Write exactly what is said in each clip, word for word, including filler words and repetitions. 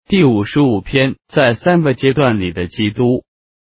第五十五篇，在三个阶段里的基督。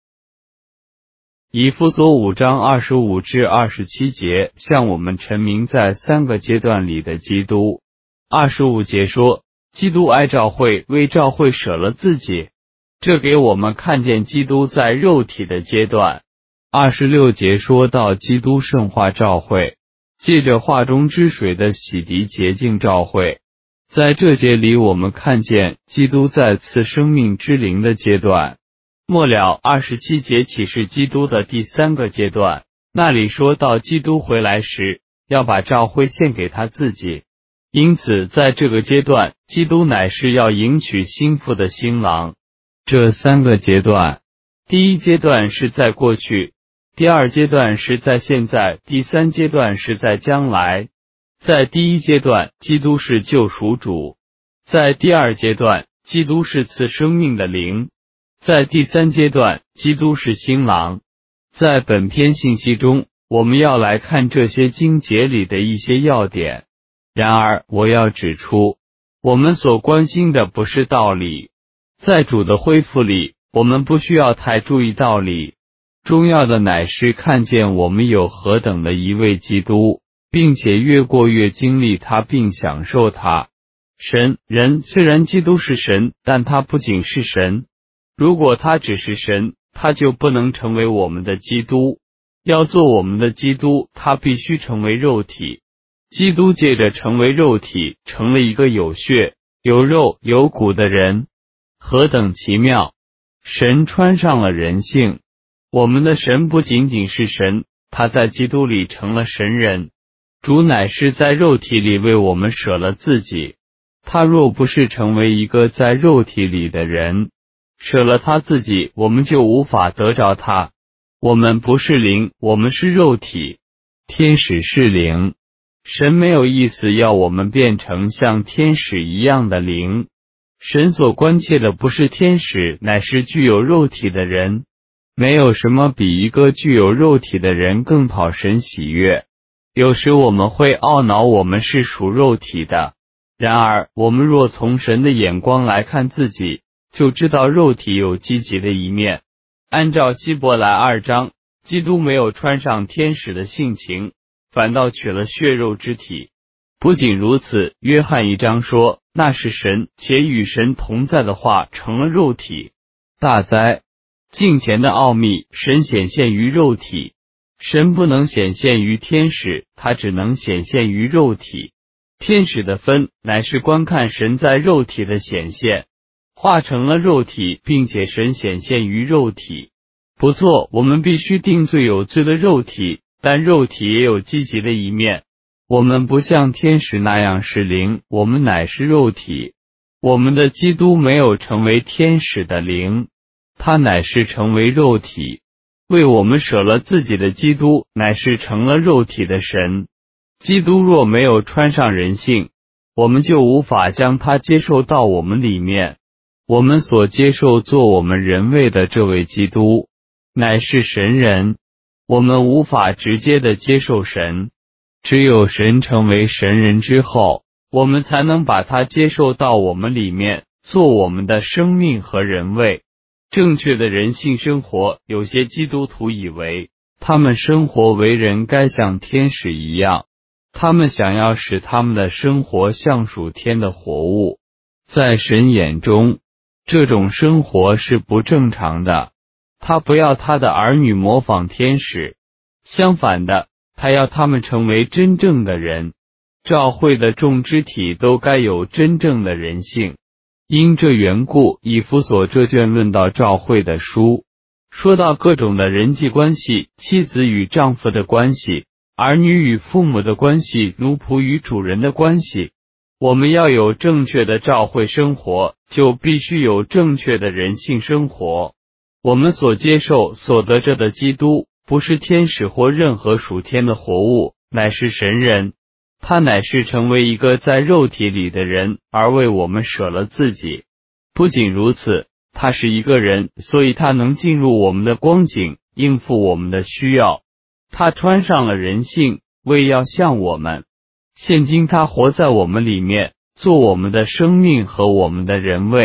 以弗所五章二十五至二十七节，向我们陈明在三个阶段里的基督。二十五节说，基督爱召会，为召会舍了自己，这给我们看见基督在肉体的阶段。二十六节说到基督圣化召会，借着化中之水的洗涤洁净召会。在这节里，我们看见基督在赐生命之灵的阶段。末了二十七节启示基督的第三个阶段，那里说到基督回来时，要把召会献给他自己。因此，在这个阶段，基督乃是要迎娶新妇的新郎。这三个阶段，第一阶段是在过去，第二阶段是在现在，第三阶段是在将来。在第一阶段，基督是救赎主；在第二阶段，基督是赐生命的灵；在第三阶段，基督是新郎。在本篇信息中，我们要来看这些经节里的一些要点。然而，我要指出，我们所关心的不是道理。在主的恢复里，我们不需要太注意道理，重要的乃是看见我们有何等的一位基督，并且越过越经历他并享受他。神人虽然基督是神，但他不仅是神。如果他只是神，他就不能成为我们的基督。要做我们的基督，他必须成为肉体。基督借着成为肉体，成了一个有血、有肉、有骨的人。何等奇妙！神穿上了人性。我们的神不仅仅是神，他在基督里成了神人。主乃是在肉体里为我们舍了自己，他若不是成为一个在肉体里的人，舍了他自己，我们就无法得着他。我们不是灵，我们是肉体。天使是灵，神没有意思要我们变成像天使一样的灵。神所关切的不是天使，乃是具有肉体的人。没有什么比一个具有肉体的人更讨神喜悦。有时我们会懊恼我们是属肉体的，然而我们若从神的眼光来看自己，就知道肉体有积极的一面。按照希伯来二章，基督没有穿上天使的性情，反倒取了血肉之体。不仅如此，约翰一章说，那是神，且与神同在的话成了肉体。大哉！敬虔的奥秘，神显现于肉体。神不能显现于天使，他只能显现于肉体。天使的分，乃是观看神在肉体的显现，化成了肉体，并且神显现于肉体。不错，我们必须定罪有罪的肉体，但肉体也有积极的一面。我们不像天使那样是灵，我们乃是肉体。我们的基督没有成为天使的灵，他乃是成为肉体。为我们舍了自己的基督，乃是成了肉体的神。基督若没有穿上人性，我们就无法将他接受到我们里面。我们所接受做我们人位的这位基督，乃是神人。我们无法直接的接受神，只有神成为神人之后，我们才能把他接受到我们里面，做我们的生命和人位。正确的人性生活，有些基督徒以为他们生活为人该像天使一样，他们想要使他们的生活像属天的活物。在神眼中，这种生活是不正常的。他不要他的儿女模仿天使，相反的，他要他们成为真正的人。教会的众肢体都该有真正的人性。因这缘故，以弗所这卷论到教会的书，说到各种的人际关系，妻子与丈夫的关系，儿女与父母的关系，奴仆与主人的关系。我们要有正确的教会生活，就必须有正确的人性生活。我们所接受、所得着的基督，不是天使或任何属天的活物，乃是神人。他乃是成为一个在肉体里的人，而为我们舍了自己。不仅如此，他是一个人，所以他能进入我们的光景，应付我们的需要。他穿上了人性，为要像我们。现今他活在我们里面，做我们的生命和我们的人位。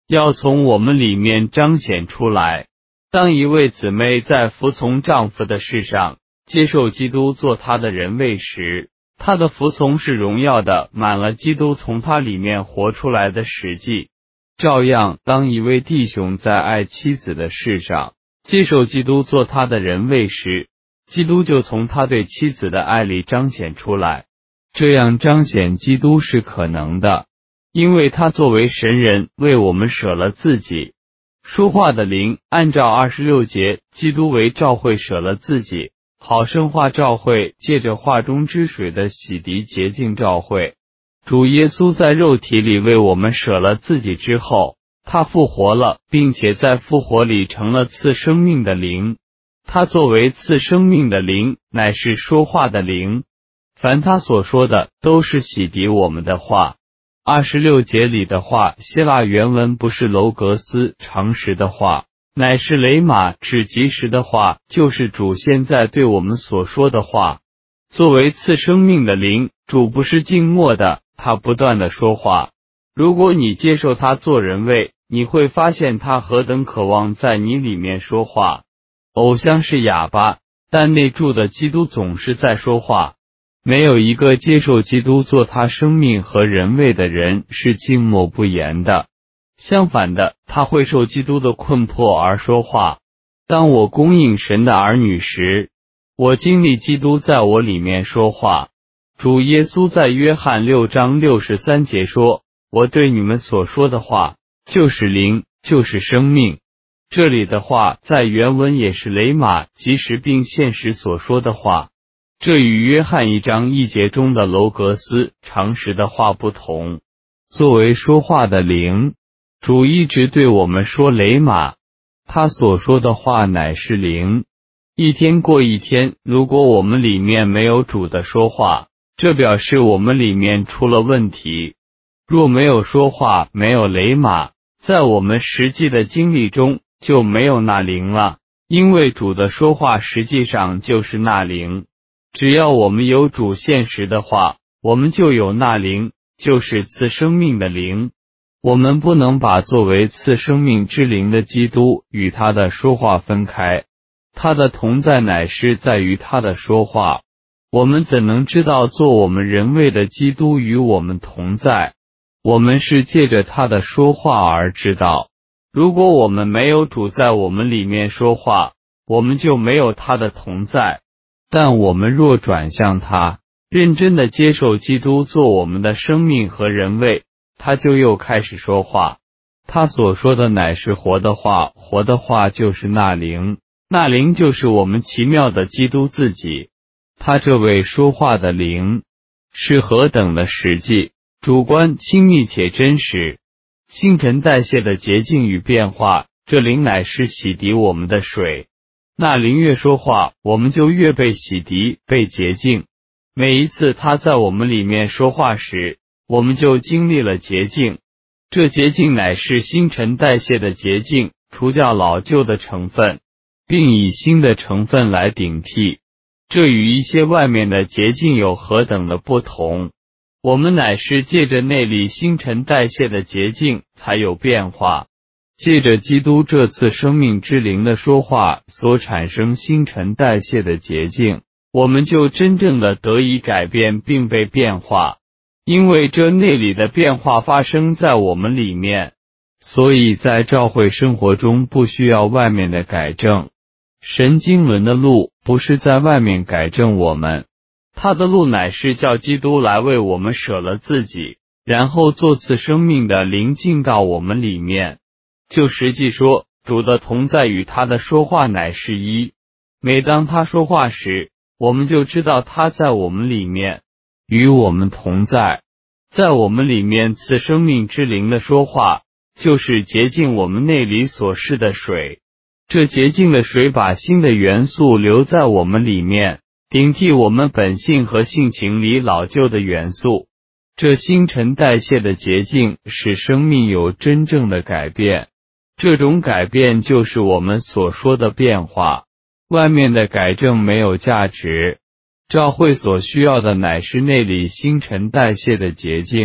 要从我们里面彰显出来。当一位姊妹在服从丈夫的事上接受基督做她的人位时，她的服从是荣耀的，满了基督从她里面活出来的实际。照样，当一位弟兄在爱妻子的事上接受基督做他的人位时，基督就从他对妻子的爱里彰显出来。这样彰显基督是可能的，因为他作为神人为我们舍了自己。说话的灵，按照二十六节，基督为召会舍了自己，好生化召会，借着话中之水的洗涤洁净召会。主耶稣在肉体里为我们舍了自己之后，他复活了，并且在复活里成了赐生命的灵。他作为赐生命的灵，乃是说话的灵。凡他所说的，都是洗涤我们的话。二十六节里的话，希腊原文不是楼格斯常识的话，乃是雷马指及时的话，就是主现在对我们所说的话。作为赐生命的灵，主不是静默的，他不断的说话。如果你接受他做人位，你会发现他何等渴望在你里面说话。偶像是哑巴，但内住的基督总是在说话。没有一个接受基督做他生命和人位的人是静默不言的。相反的，他会受基督的困迫而说话。当我供应神的儿女时，我经历基督在我里面说话。主耶稣在约翰六章六十三节说，我对你们所说的话，就是灵，就是生命。这里的话在原文也是雷马，即时并现实所说的话。这与约翰一章一节中的楼格斯常识的话不同。作为说话的灵，主一直对我们说雷马，他所说的话乃是灵。一天过一天，如果我们里面没有主的说话，这表示我们里面出了问题。若没有说话，没有雷马，在我们实际的经历中就没有那灵了，因为主的说话实际上就是那灵。只要我们有主现实的话，我们就有那灵，就是赐生命的灵。我们不能把作为赐生命之灵的基督与他的说话分开，他的同在乃是在于他的说话。我们怎能知道做我们人位的基督与我们同在？我们是借着他的说话而知道。如果我们没有主在我们里面说话，我们就没有他的同在。但我们若转向他，认真的接受基督做我们的生命和人位，他就又开始说话。他所说的乃是活的话，活的话就是那灵，那灵就是我们奇妙的基督自己。他这位说话的灵是何等的实际、主观、亲密且真实。新陈代谢的洁净与变化，这灵乃是洗涤我们的水。那灵越说话，我们就越被洗涤、被洁净。每一次他在我们里面说话时，我们就经历了洁净。这洁净乃是新陈代谢的洁净，除掉老旧的成分，并以新的成分来顶替。这与一些外面的洁净有何等的不同？我们乃是借着内里新陈代谢的洁净才有变化。借着基督这次生命之灵的说话所产生新陈代谢的洁净，我们就真正的得以改变并被变化。因为这内里的变化发生在我们里面，所以在教会生活中不需要外面的改正。神经纶的路不是在外面改正我们，他的路乃是叫基督来为我们舍了自己，然后做赐生命的灵进到我们里面。就实际说，主的同在与他的说话乃是一。每当他说话时，我们就知道他在我们里面，与我们同在。在我们里面赐生命之灵的说话，就是洁净我们内里所示的水。这洁净的水把新的元素留在我们里面，顶替我们本性和性情里老旧的元素。这新陈代谢的洁净使生命有真正的改变。这种改变就是我们所说的变化。外面的改正没有价值，教会所需要的乃是内里新陈代谢的洁净。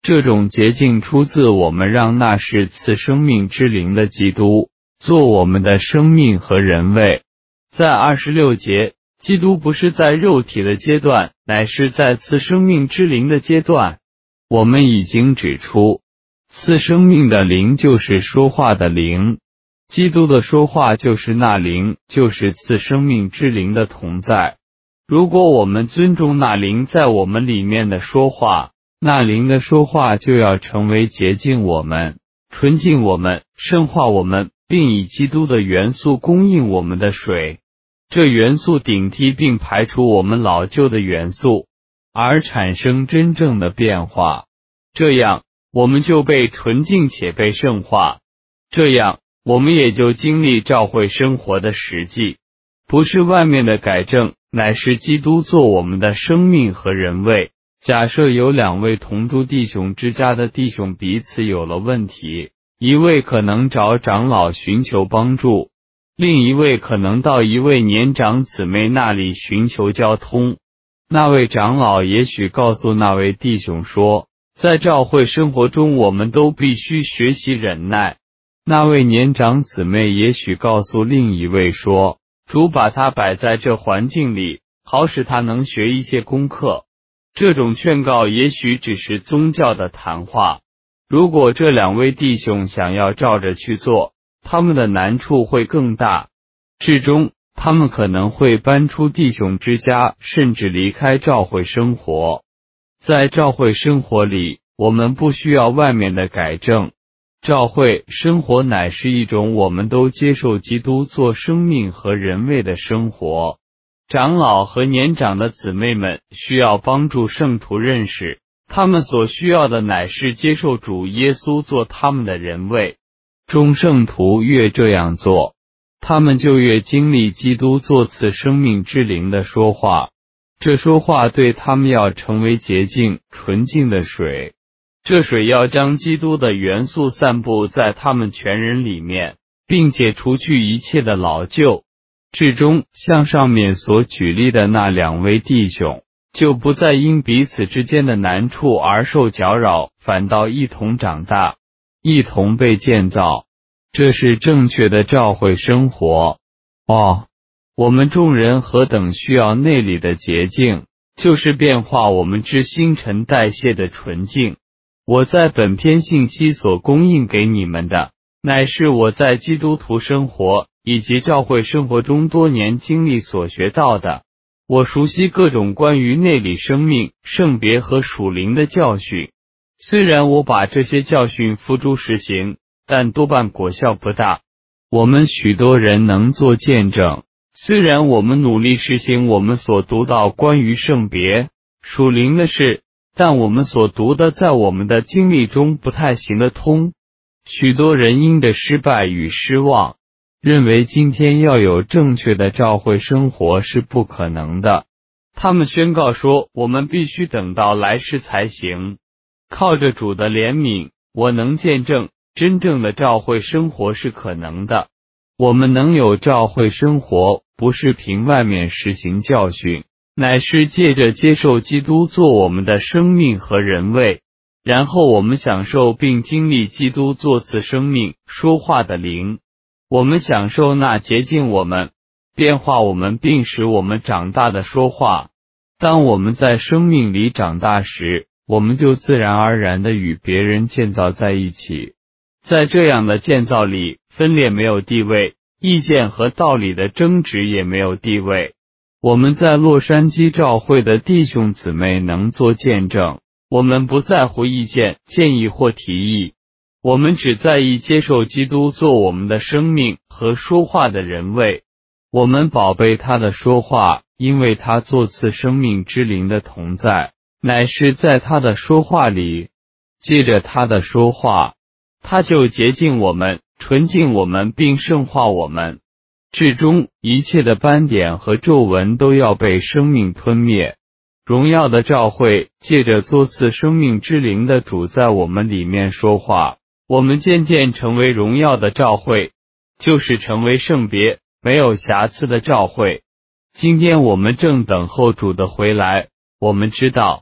这种洁净出自我们让那是赐生命之灵的基督做我们的生命和人位。在二十六节，基督不是在肉体的阶段，乃是在赐生命之灵的阶段。我们已经指出，赐生命的灵就是说话的灵，基督的说话就是那灵，就是赐生命之灵的同在。如果我们尊重那灵在我们里面的说话，那灵的说话就要成为洁净我们、纯净我们、圣化我们，并以基督的元素供应我们的水。这元素顶替并排除我们老旧的元素，而产生真正的变化。这样，我们就被纯净且被圣化。这样，我们也就经历召会生活的实际，不是外面的改正，乃是基督做我们的生命和人位。假设有两位同住弟兄之家的弟兄彼此有了问题，一位可能找长老寻求帮助，另一位可能到一位年长姊妹那里寻求交通。那位长老也许告诉那位弟兄说，在教会生活中我们都必须学习忍耐。那位年长姊妹也许告诉另一位说，主把他摆在这环境里，好使他能学一些功课。这种劝告也许只是宗教的谈话。如果这两位弟兄想要照着去做，他们的难处会更大，至终他们可能会搬出弟兄之家，甚至离开教会生活。在教会生活里，我们不需要外面的改正。教会生活乃是一种我们都接受基督做生命和人位的生活。长老和年长的姊妹们需要帮助圣徒认识，他们所需要的乃是接受主耶稣做他们的人位。众圣徒越这样做，他们就越经历基督做赐生命之灵的说话。这说话对他们要成为洁净、纯净的水。这水要将基督的元素散布在他们全人里面，并且除去一切的老旧。至终，像上面所举例的那两位弟兄，就不再因彼此之间的难处而受搅扰，反倒一同长大，一同被建造。这是正确的教会生活。哦，我们众人何等需要内里的洁净，就是变化我们之新陈代谢的纯净。我在本篇信息所供应给你们的，乃是我在基督徒生活以及教会生活中多年经历所学到的。我熟悉各种关于内里生命、圣别和属灵的教训。虽然我把这些教训付诸实行，但多半果效不大。我们许多人能做见证，虽然我们努力实行我们所读到关于圣别、属灵的事，但我们所读的在我们的经历中不太行得通。许多人因着失败与失望，认为今天要有正确的教会生活是不可能的。他们宣告说，我们必须等到来世才行。靠着主的怜悯，我能见证，真正的教会生活是可能的。我们能有教会生活，不是凭外面实行教训，乃是借着接受基督做我们的生命和人位，然后我们享受并经历基督做赐生命、说话的灵。我们享受那洁净我们、变化我们并使我们长大的说话。当我们在生命里长大时，我们就自然而然地与别人建造在一起。在这样的建造里，分裂没有地位，意见和道理的争执也没有地位。我们在洛杉矶教会的弟兄姊妹能做见证，我们不在乎意见、建议或提议，我们只在意接受基督做我们的生命和说话的人位。我们宝贝他的说话，因为他做赐生命之灵的同在，乃是在他的说话里。借着他的说话，他就洁净我们、纯净我们并圣化我们。至终，一切的斑点和皱纹都要被生命吞灭。荣耀的召会借着作赐生命之灵的主在我们里面说话，我们渐渐成为荣耀的召会，就是成为圣别、没有瑕疵的召会。今天我们正等候主的回来。我们知道，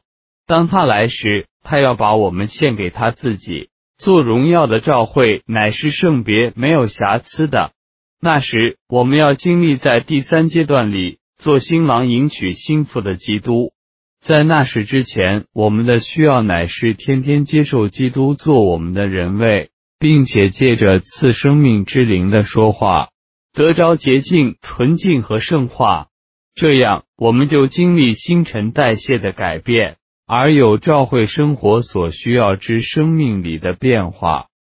当他来时，他要把我们献给他自己，做荣耀的召会，乃是圣别没有瑕疵的。那时，我们要经历在第三阶段里，做新郎迎娶新妇的基督。在那时之前，我们的需要乃是天天接受基督做我们的人位，并且借着赐生命之灵的说话，得着洁净、纯净和圣化。这样，我们就经历新陈代谢的改变，而有召会生活所需要之生命里的变化。